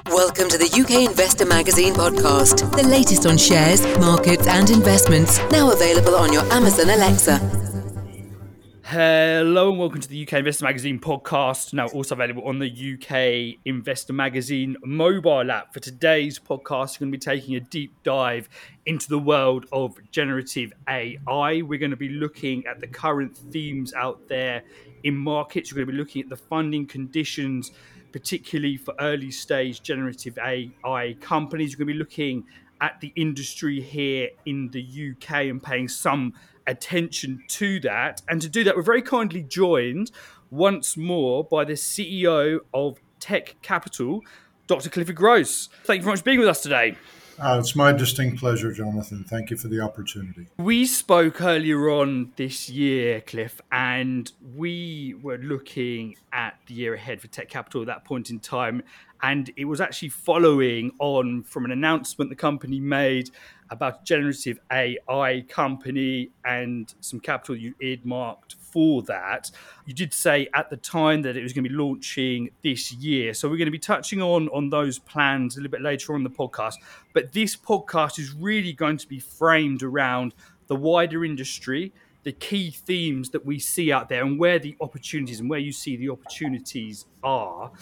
Welcome to the UK Investor Magazine podcast, the latest on shares, markets and investments, now available on your Amazon Alexa. Hello and welcome to the UK Investor Magazine podcast, now also available on the UK Investor Magazine mobile app. For today's podcast, we're going to be taking a deep dive into the world of generative AI. We're going to be looking at the current themes out there in markets. We're going to be looking at the funding conditions, particularly for early stage generative AI companies. We're going to be looking at the industry here in the UK and paying some attention to that. And to do that, we're very kindly joined once more by the CEO of Tech Capital, Dr. Clifford Gross. Thank you very much for being with us today. It's my distinct pleasure, Jonathan. Thank you for the opportunity. We spoke earlier on this year, Cliff, and we were looking at the year ahead for Tech Capital at that point in time. And it was actually following on from an announcement the company made about a generative AI company and some capital you earmarked for that. You did say at the time that it was going to be launching this year. So we're going to be touching on those plans a little bit later on in the podcast. But this podcast is really going to be framed around the wider industry, the key themes that we see out there and where the opportunities and where you see the opportunities are.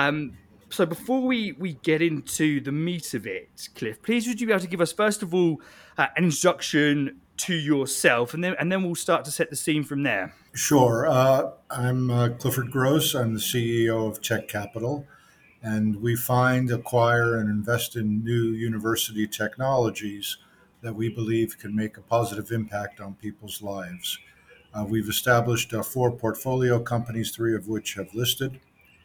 So before we get into the meat of it, Cliff, please would you be able to give us, first of all, an introduction to yourself, and then we'll start to set the scene from there. Sure. I'm Clifford Gross. I'm the CEO of Tech Capital, and we find, acquire, and invest in new university technologies that we believe can make a positive impact on people's lives. We've established 4 portfolio companies, 3 of which have listed.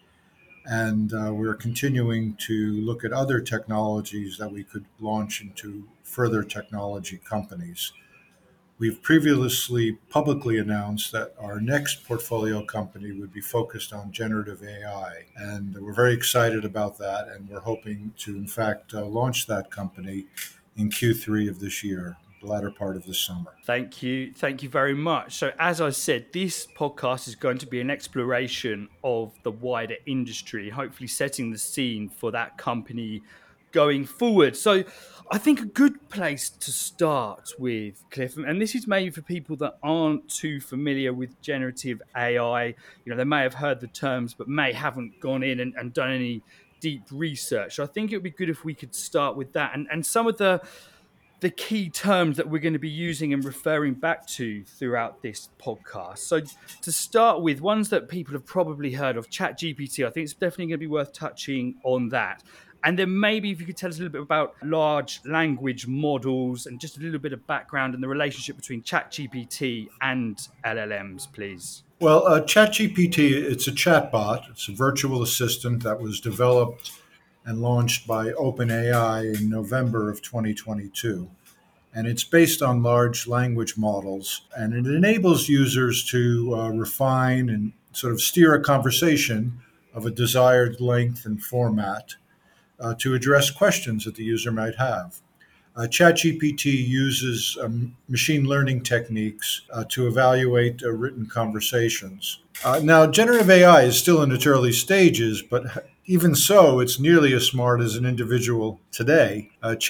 And we're continuing to look at other technologies that we could launch into further technology companies. We've previously publicly announced that our next portfolio company would be focused on generative AI. And we're very excited about that. And we're hoping to, in fact, launch that company in Q3 of this year, the latter part of this summer. Thank you. Thank you very much. So as I said, this podcast is going to be an exploration of the wider industry, hopefully setting the scene for that company going forward. So I think a good place to start with, Cliff, and this is maybe for people that aren't too familiar with generative AI, they may have heard the terms, but may haven't gone in and done any deep research. So I think it would be good if we could start with that and some of the key terms that we're going to be using and referring back to throughout this podcast. So to start with, ones that people have probably heard of, ChatGPT, I think it's definitely going to be worth touching on that. And then maybe if you could tell us a little bit about large language models and just a little bit of background and the relationship between ChatGPT and LLMs, please. Well, ChatGPT, it's a chatbot. It's a virtual assistant that was developed and launched by OpenAI in November of 2022. And it's based on large language models, and it enables users to refine and sort of steer a conversation of a desired length and format to address questions that the user might have. ChatGPT uses machine learning techniques to evaluate written conversations. Now, generative AI is still in its early stages, but even so, it's nearly as smart as an individual today.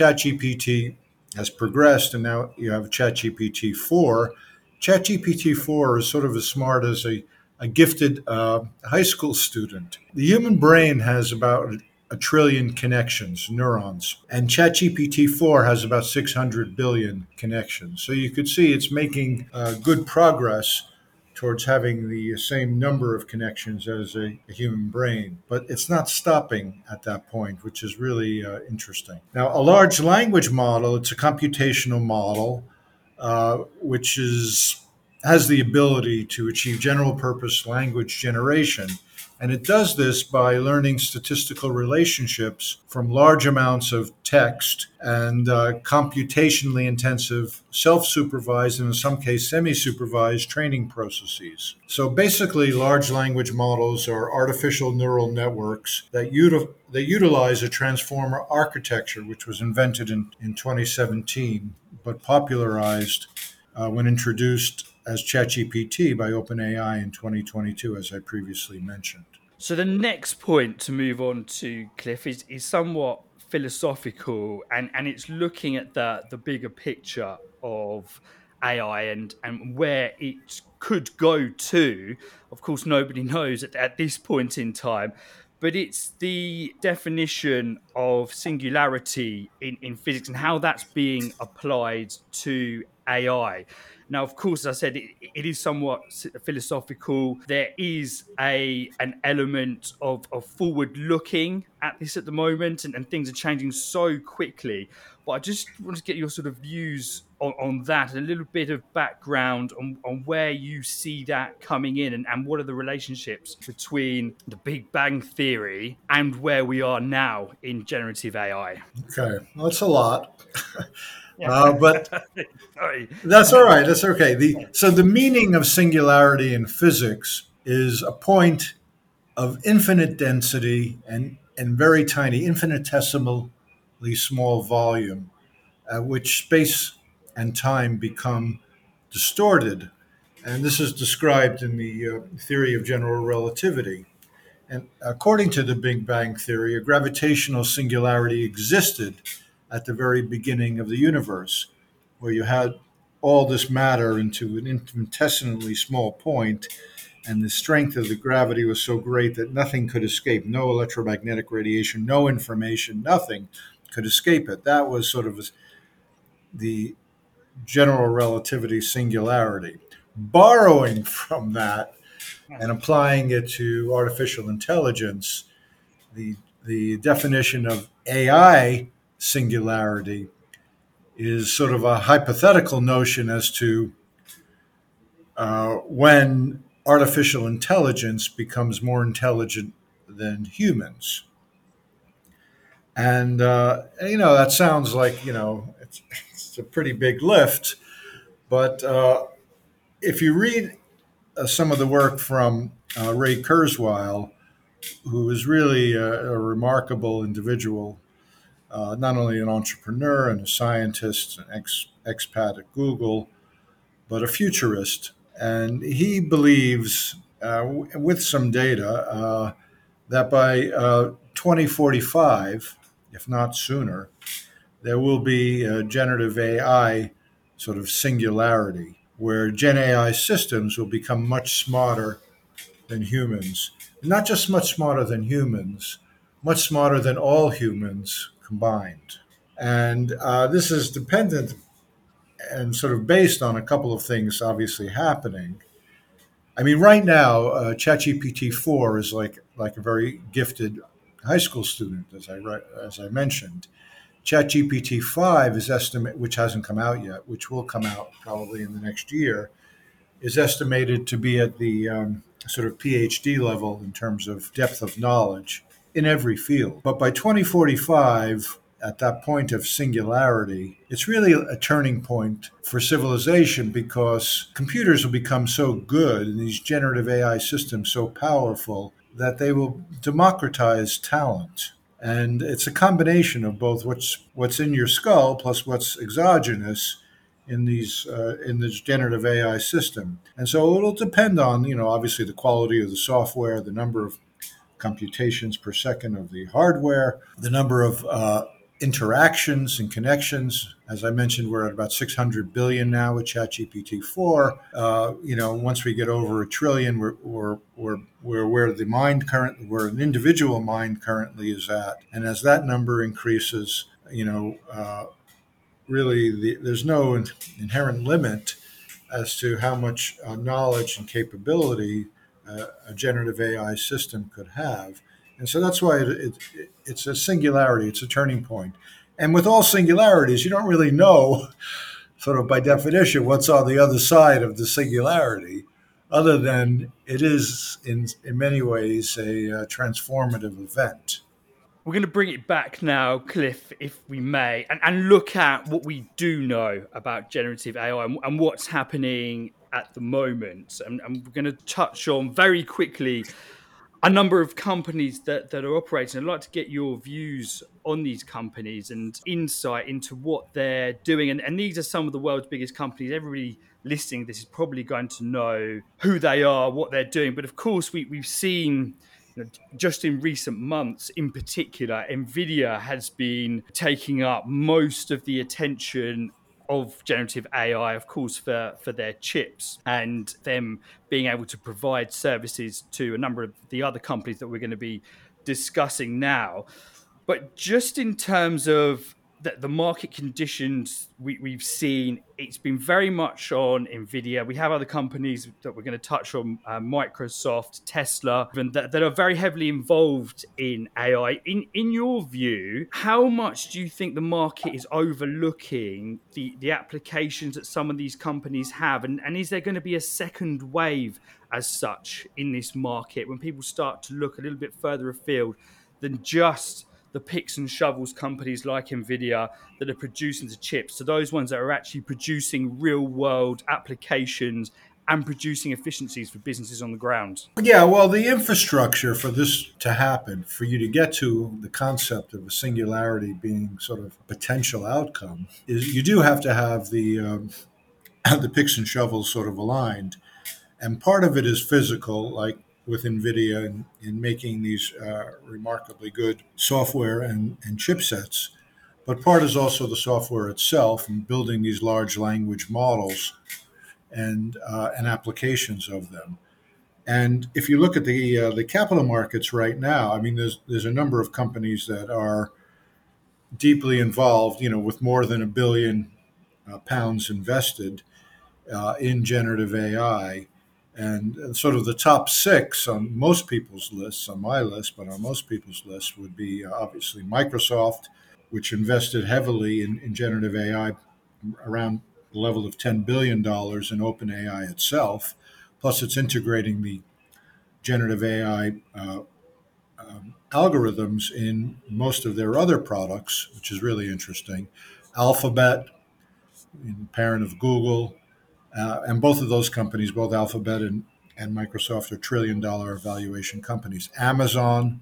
ChatGPT has progressed, and now you have ChatGPT 4. ChatGPT 4 is sort of as smart as a gifted high school student. The human brain has about a trillion connections, neurons, and ChatGPT 4 has about 600 billion connections. So you could see it's making good progress towards having the same number of connections as a human brain. But it's not stopping at that point, which is really interesting. Now, a large language model, it's a computational model, which has the ability to achieve general purpose language generation. And it does this by learning statistical relationships from large amounts of text and computationally intensive, self-supervised, and in some cases semi-supervised training processes. So basically, large language models are artificial neural networks that utilize a transformer architecture, which was invented in 2017, but popularized when introduced as ChatGPT by OpenAI in 2022, as I previously mentioned. So the next point to move on to, Cliff, is somewhat philosophical, and it's looking at the bigger picture of AI and where it could go to. Of course, nobody knows at this point in time, but it's the definition of singularity in physics and how that's being applied to AI. Now, of course, as I said, it is somewhat philosophical. There is an element of forward looking at this at the moment, and things are changing so quickly. But I just want to get your sort of views on that, and a little bit of background on where you see that coming in, and what are the relationships between the Big Bang Theory and where we are now in generative AI. Okay, well, that's a lot, Yeah. but Sorry. that's all right. That's okay. So the meaning of singularity in physics is a point of infinite density and very tiny, infinitesimally small volume, at which space and time become distorted. And this is described in the theory of general relativity. And according to the Big Bang Theory, a gravitational singularity existed at the very beginning of the universe, where you had all this matter into an infinitesimally small point, and the strength of the gravity was so great that nothing could escape. No electromagnetic radiation, no information, nothing could escape it. That was sort of the general relativity singularity. Borrowing from that and applying it to artificial intelligence, the definition of AI singularity is sort of a hypothetical notion as to when artificial intelligence becomes more intelligent than humans. And, that sounds like, it's a pretty big lift. But if you read some of the work from Ray Kurzweil, who is really a remarkable individual, not only an entrepreneur and a scientist, an expat at Google, but a futurist. And he believes, with some data, that by 2045, if not sooner, there will be a generative AI sort of singularity where Gen AI systems will become much smarter than humans. Not just much smarter than humans, much smarter than all humans combined. And this is dependent and sort of based on a couple of things obviously happening. I mean, right now, ChatGPT 4 is like a very gifted high school student, as I mentioned. ChatGPT 5 is estimate, which hasn't come out yet, which will come out probably in the next year, is estimated to be at the sort of PhD level in terms of depth of knowledge in every field. But by 2045, at that point of singularity, it's really a turning point for civilization because computers will become so good and these generative AI systems so powerful that they will democratize talent. And it's a combination of both what's in your skull plus what's exogenous in this generative AI system. And so it'll depend on, obviously the quality of the software, the number of computations per second of the hardware, the number of interactions and connections. As I mentioned, we're at about 600 billion now with ChatGPT 4. Once we get over a trillion, we're where the mind where an individual mind currently is at. And as that number increases, really there's no inherent limit as to how much knowledge and capability a generative AI system could have. And so that's why it's a singularity, it's a turning point. And with all singularities, you don't really know, sort of by definition, what's on the other side of the singularity, other than it is, in many ways, a transformative event. We're going to bring it back now, Cliff, if we may, and look at what we do know about generative AI and what's happening at the moment. And we're going to touch on very quickly a number of companies that are operating. I'd like to get your views on these companies and insight into what they're doing. And these are some of the world's biggest companies. Everybody listening to this is probably going to know who they are, what they're doing. But of course, we've seen Just in recent months, in particular, Nvidia has been taking up most of the attention of generative AI, of course, for their chips and them being able to provide services to a number of the other companies that we're going to be discussing now. But just in terms of the market conditions we've seen, it's been very much on Nvidia. We have other companies that we're going to touch on, Microsoft, Tesla, and that are very heavily involved in AI. In your view, how much do you think the market is overlooking the applications that some of these companies have? And is there going to be a second wave as such in this market when people start to look a little bit further afield than just the picks and shovels companies like Nvidia that are producing the chips, to those ones that are actually producing real world applications and producing efficiencies for businesses on the ground? Yeah, well, the infrastructure for this to happen, for you to get to the concept of a singularity being sort of a potential outcome, is you do have to have the picks and shovels sort of aligned. And part of it is physical, like with NVIDIA in making these remarkably good software and chipsets. But part is also the software itself and building these large language models and applications of them. And if you look at the capital markets right now, I mean, there's a number of companies that are deeply involved, with more than £1 billion invested in generative AI. And sort of the top six on most people's lists, on my list, but on most people's lists would be obviously Microsoft, which invested heavily in generative AI, around the level of $10 billion dollars in OpenAI itself. Plus, it's integrating the generative AI algorithms in most of their other products, which is really interesting. Alphabet, parent of Google, and both of those companies, both Alphabet and Microsoft, are $1 trillion valuation companies. Amazon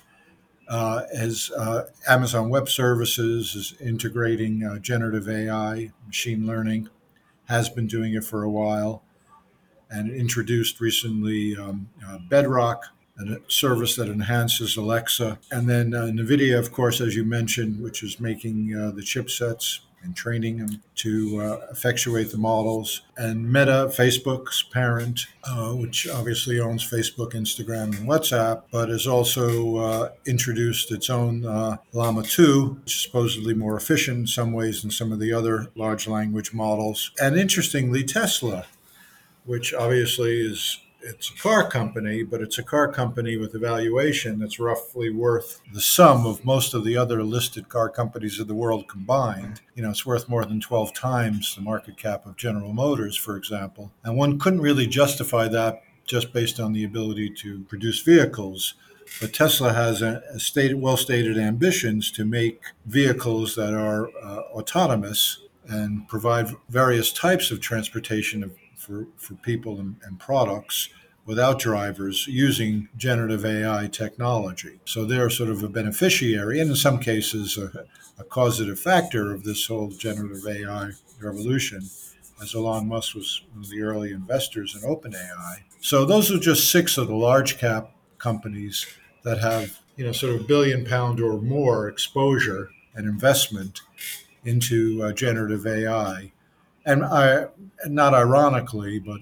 Amazon Web Services is integrating generative AI, machine learning, has been doing it for a while, and introduced recently Bedrock, a service that enhances Alexa. And then NVIDIA, of course, as you mentioned, which is making the chipsets and training them to effectuate the models. And Meta, Facebook's parent, which obviously owns Facebook, Instagram, and WhatsApp, but has also introduced its own Llama 2, which is supposedly more efficient in some ways than some of the other large language models. And interestingly, Tesla, which obviously it's a car company, but it's a car company with a valuation that's roughly worth the sum of most of the other listed car companies of the world combined. It's worth more than 12 times the market cap of General Motors, for example. And one couldn't really justify that just based on the ability to produce vehicles. But Tesla has well-stated ambitions to make vehicles that are autonomous and provide various types of transportation for people and products without drivers using generative AI technology. So they're sort of a beneficiary and in some cases a causative factor of this whole generative AI revolution, as Elon Musk was one of the early investors in OpenAI. So those are just six of the large cap companies that have, sort of £1 billion or more exposure and investment into generative AI. And not ironically, but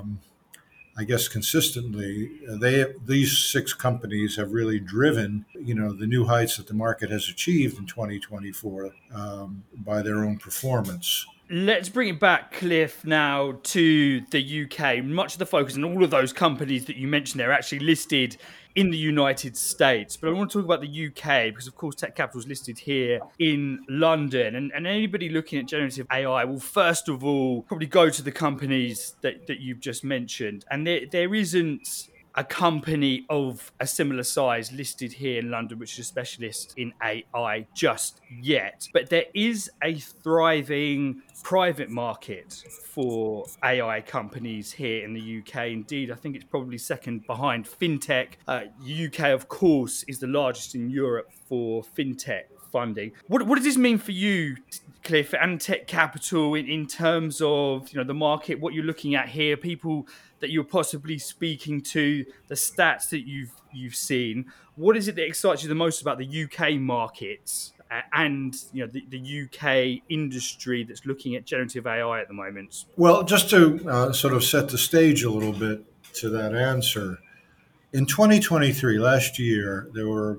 I guess consistently, these six companies have really driven, the new heights that the market has achieved in 2024 by their own performance. Let's bring it back, Cliff, now to the UK. Much of the focus and all of those companies that you mentioned there are actually listed in the United States. But I want to talk about the UK because, of course, Tech Capital is listed here in London. And anybody looking at generative AI will, first of all, probably go to the companies that you've just mentioned. And there isn't a company of a similar size listed here in London, which is a specialist in AI just yet. But there is a thriving private market for AI companies here in the UK. Indeed, I think it's probably second behind fintech. UK, of course, is the largest in Europe for fintech funding. What does this mean for you, Cliff, and Tech Capital in terms of the market, what you're looking at here, people that you're possibly speaking to, the stats that you've seen? What is it that excites you the most about the UK markets and the UK industry that's looking at generative AI at the moment? Well, just to sort of set the stage a little bit to that answer, in 2023, last year, there were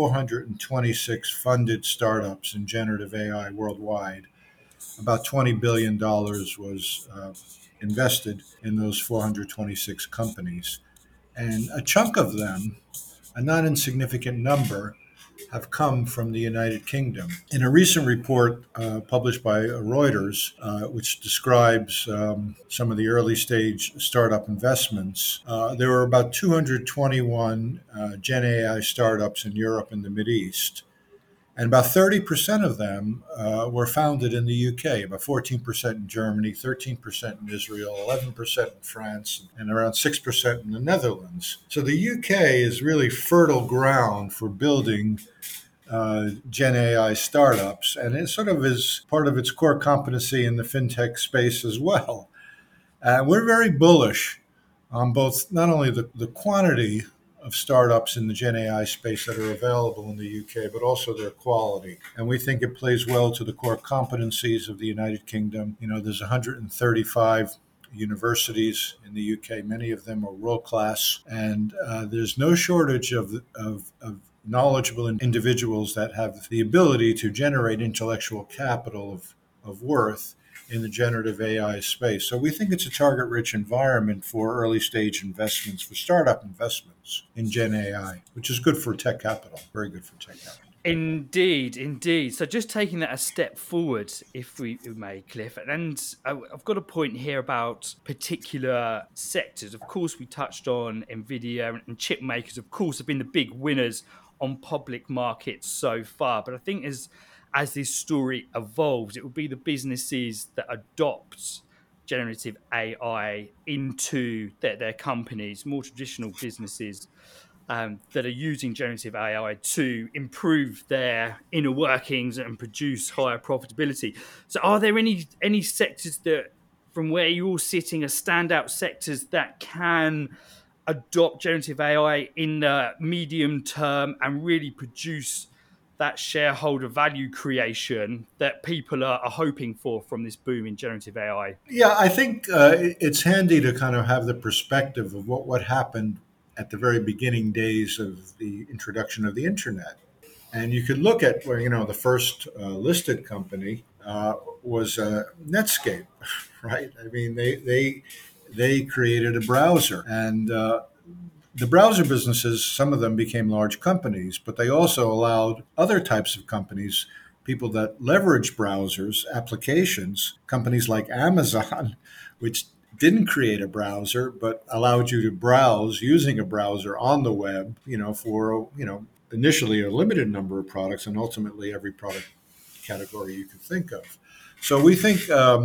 426 funded startups in generative AI worldwide. About $20 billion was invested in those 426 companies. And a chunk of them, a not insignificant number, have come from the United Kingdom. In a recent report published by Reuters, which describes some of the early stage startup investments, there were about 221 Gen AI startups in Europe and the Mideast. And about 30% of them were founded in the UK, about 14% in Germany, 13% in Israel, 11% in France, and around 6% in the Netherlands. So the UK is really fertile ground for building Gen AI startups, and it sort of is part of its core competency in the fintech space as well. We're very bullish on both not only the quantity of startups in the Gen AI space that are available in the UK, but also their quality. And we think it plays well to the core competencies of the United Kingdom. There's 135 universities in the UK. Many of them are world class, and there's no shortage of knowledgeable individuals that have the ability to generate intellectual capital of worth in the generative AI space. So we think it's a target-rich environment for early-stage investments, for startup investments in Gen AI, which is good for tech capital, very good for tech capital. Indeed. So just taking that a step forward, if we may, Cliff, and I've got a point here about particular sectors. Of course, we touched on NVIDIA and chip makers, of course, have been the big winners on public markets so far. But I think as this story evolves, it will be the businesses that adopt generative AI into their companies, more traditional businesses that are using generative AI to improve their inner workings and produce higher profitability. So are there any sectors that, from where you're sitting, are standout sectors that can adopt generative AI in the medium term and really produce that shareholder value creation that people are hoping for from this boom in generative AI? Yeah, I think it's handy to kind of have the perspective of what happened at the very beginning days of the introduction of the internet. And you could look at where, the first listed company was Netscape, right? I mean, they created a browser, and the browser businesses, some of them became large companies, but they also allowed other types of companies, people that leverage browsers, applications, companies like Amazon, which didn't create a browser, but allowed you to browse using a browser on the web, for, initially a limited number of products and ultimately every product category you could think of. So we think,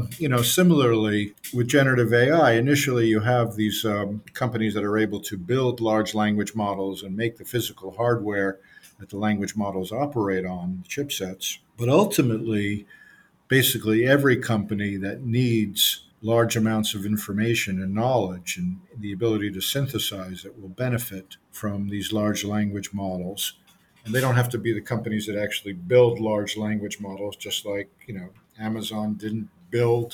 similarly with generative AI, initially you have these companies that are able to build large language models and make the physical hardware that the language models operate on, chipsets. But ultimately, basically every company that needs large amounts of information and knowledge and the ability to synthesize it will benefit from these large language models. And they don't have to be the companies that actually build large language models, just like, Amazon didn't build,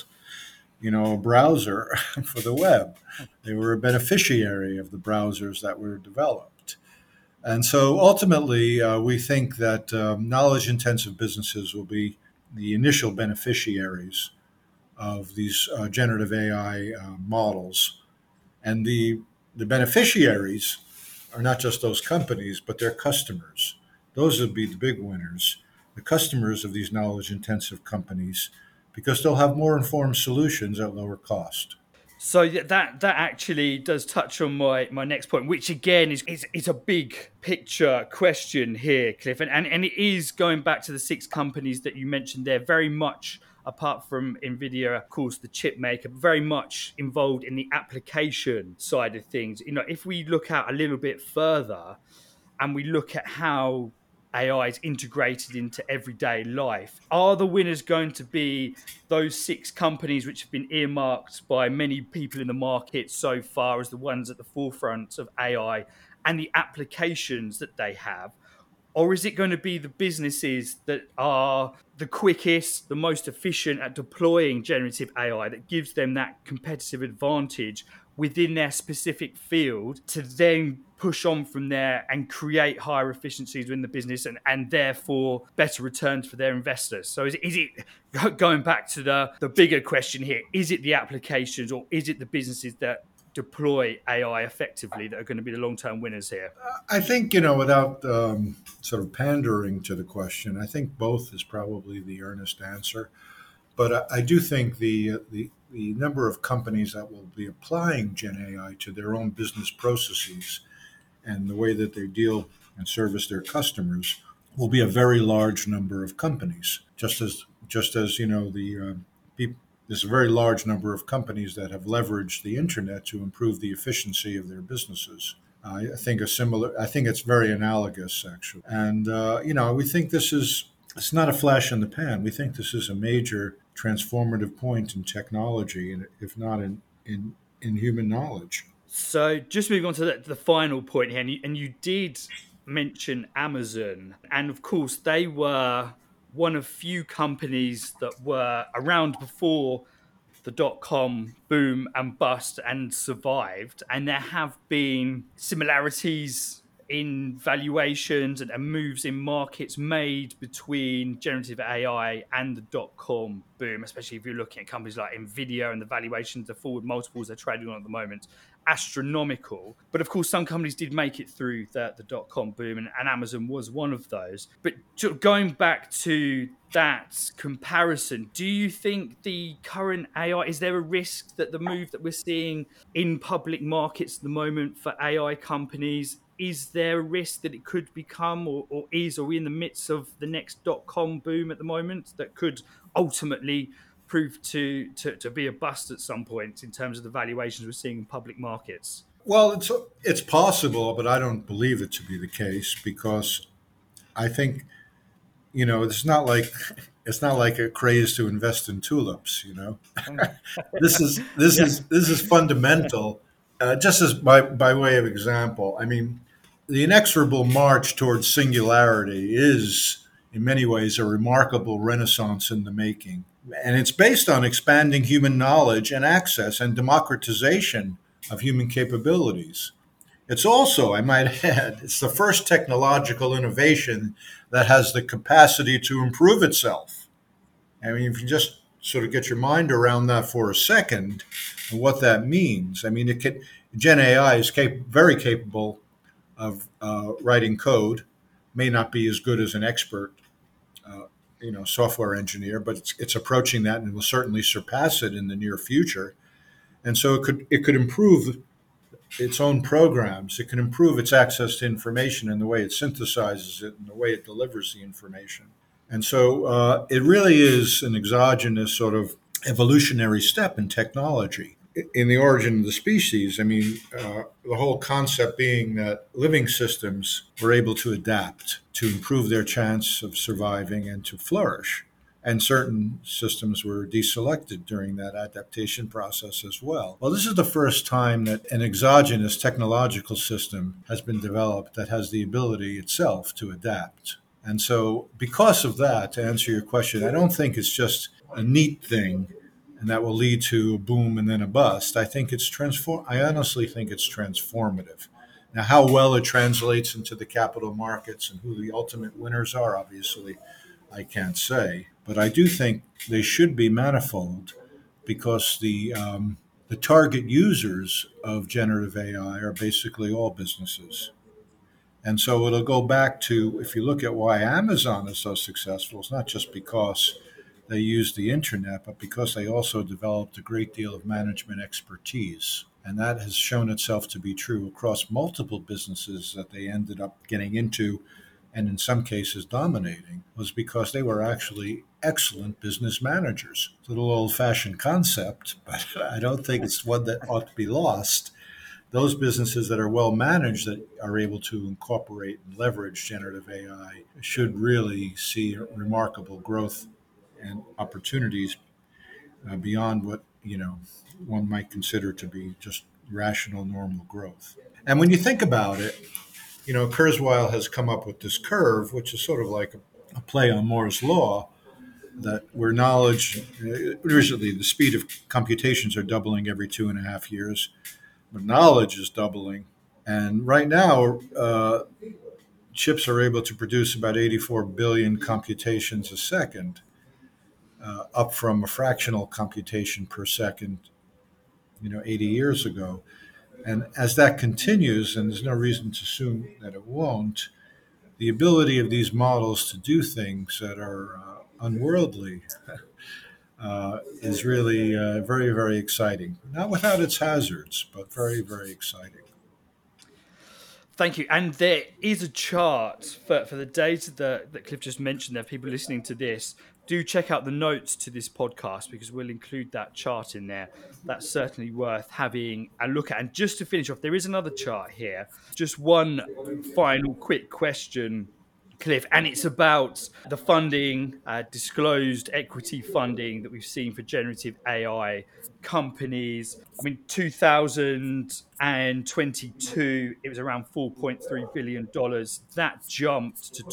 a browser for the web. They were a beneficiary of the browsers that were developed. And so ultimately, we think that knowledge-intensive businesses will be the initial beneficiaries of these generative AI models. And the beneficiaries are not just those companies, but their customers. Those would be the big winners, the customers of these knowledge-intensive companies, because they'll have more informed solutions at lower cost. So that actually does touch on my next point, which again is a big picture question here, Cliff. And it is going back to the 6 companies that you mentioned there, very much apart from NVIDIA, of course, the chip maker, very much involved in the application side of things. If we look out a little bit further and we look at how AI is integrated into everyday life. Are the winners going to be those 6 companies which have been earmarked by many people in the market so far as the ones at the forefront of AI and the applications that they have? Or is it going to be the businesses that are the quickest, the most efficient at deploying generative AI that gives them that competitive advantage within their specific field to then push on from there and create higher efficiencies within the business and therefore better returns for their investors? So is it going back to the bigger question here, is it the applications or is it the businesses that deploy AI effectively that are going to be the long-term winners here? I think, without sort of pandering to the question, I think both is probably the earnest answer. But I do think the number of companies that will be applying Gen AI to their own business processes and the way that they deal and service their customers will be a very large number of companies. Just as there's a very large number of companies that have leveraged the internet to improve the efficiency of their businesses. I think it's very analogous, actually. And, we think it's not a flash in the pan. We think this is a major transformative point in technology, and if not in human knowledge. So just moving on to the final point here, and you did mention Amazon. And of course, they were one of few companies that were around before the dot-com boom and bust and survived. And there have been similarities in valuations and moves in markets made between generative AI and the dot-com boom, especially if you're looking at companies like Nvidia and the valuations, the forward multiples they're trading on at the moment, astronomical. But of course, some companies did make it through the dot-com boom, and Amazon was one of those. But going back to that comparison, do you think the current AI, is there a risk that the move that we're seeing in public markets at the moment for AI companies, is there a risk that it could become or is or in the midst of the next dot-com boom at the moment that could ultimately prove to be a bust at some point in terms of the valuations we're seeing in public markets? Well, it's possible, but I don't believe it to be the case, because I think, it's not like a craze to invest in tulips. This is fundamental. Just as by way of example, I mean, the inexorable march towards singularity is, in many ways, a remarkable renaissance in the making. And it's based on expanding human knowledge and access and democratization of human capabilities. It's also, I might add, it's the first technological innovation that has the capacity to improve itself. I mean, if you just sort of get your mind around that for a second and what that means. I mean, Gen AI is very capable of writing code, may not be as good as an expert, software engineer, but it's approaching that and will certainly surpass it in the near future. And so it could improve its own programs. It can improve its access to information and the way it synthesizes it and the way it delivers the information. And so it really is an exogenous sort of evolutionary step in technology. In the origin of the species, I mean, the whole concept being that living systems were able to adapt to improve their chance of surviving and to flourish. And certain systems were deselected during that adaptation process as well. Well, this is the first time that an exogenous technological system has been developed that has the ability itself to adapt. And so because of that, to answer your question, I don't think it's just a neat thing and that will lead to a boom and then a bust. I honestly think it's transformative. Now, how well it translates into the capital markets and who the ultimate winners are, obviously, I can't say. But I do think they should be manifold, because the target users of generative AI are basically all businesses. And so it'll go back to, if you look at why Amazon is so successful, it's not just because they use the internet, but because they also developed a great deal of management expertise. And that has shown itself to be true across multiple businesses that they ended up getting into, and in some cases dominating, was because they were actually excellent business managers. It's a little old-fashioned concept, but I don't think it's one that ought to be lost. those businesses that are well managed, that are able to incorporate and leverage generative AI, should really see remarkable growth and opportunities beyond what one might consider to be just rational, normal growth. And when you think about it, Kurzweil has come up with this curve, which is sort of like a play on Moore's law, that where knowledge, usually the speed of computations are doubling every 2.5 years, but knowledge is doubling. And right now, chips are able to produce about 84 billion computations a second, up from a fractional computation per second, 80 years ago. And as that continues, and there's no reason to assume that it won't, the ability of these models to do things that are unworldly is really very, very exciting. Not without its hazards, but very, very exciting. Thank you. And there is a chart for the data that Cliff just mentioned there. People listening to this, do check out the notes to this podcast, because we'll include that chart in there. That's certainly worth having a look at. And just to finish off, there is another chart here. Just one final quick question, Cliff, and it's about the funding, disclosed equity funding that we've seen for generative AI companies. 2022, it was around $4.3 billion. That jumped to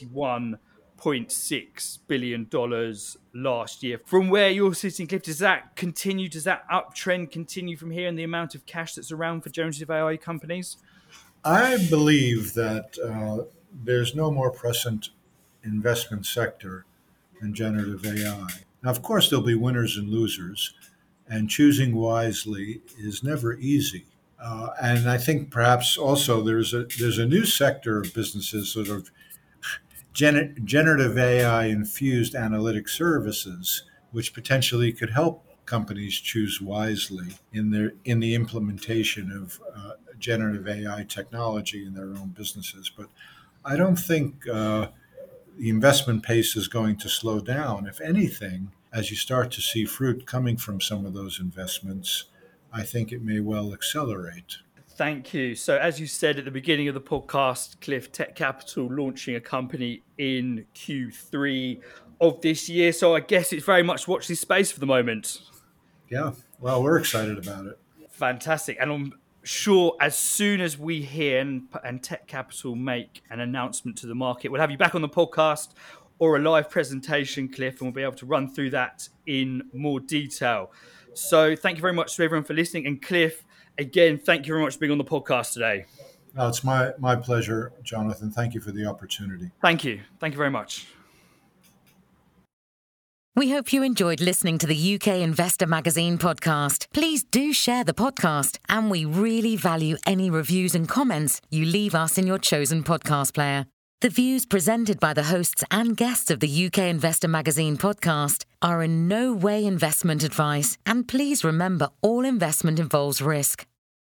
$21.6 billion last year. From where you're sitting, Cliff, does that continue? Does that uptrend continue from here in the amount of cash that's around for generative AI companies? I believe that there's no more present investment sector than generative AI. Now, of course, there'll be winners and losers, and choosing wisely is never easy. And I think perhaps also there's a new sector of businesses, sort of generative AI infused analytic services, which potentially could help companies choose wisely in the implementation of generative AI technology in their own businesses. But I don't think the investment pace is going to slow down. If anything, as you start to see fruit coming from some of those investments, I think it may well accelerate. Thank you. So as you said at the beginning of the podcast, Cliff, Tech Capital launching a company in Q3 of this year. So I guess it's very much watch this space for the moment. Yeah, well, we're excited about it. Fantastic. And I'm sure as soon as we hear and Tech Capital make an announcement to the market, we'll have you back on the podcast or a live presentation, Cliff, and we'll be able to run through that in more detail. So thank you very much to everyone for listening. And Cliff, again, thank you very much for being on the podcast today. No, it's my pleasure, Jonathan. Thank you for the opportunity. Thank you. Thank you very much. We hope you enjoyed listening to the UK Investor Magazine podcast. Please do share the podcast, and we really value any reviews and comments you leave us in your chosen podcast player. The views presented by the hosts and guests of the UK Investor Magazine podcast are in no way investment advice, and please remember all investment involves risk.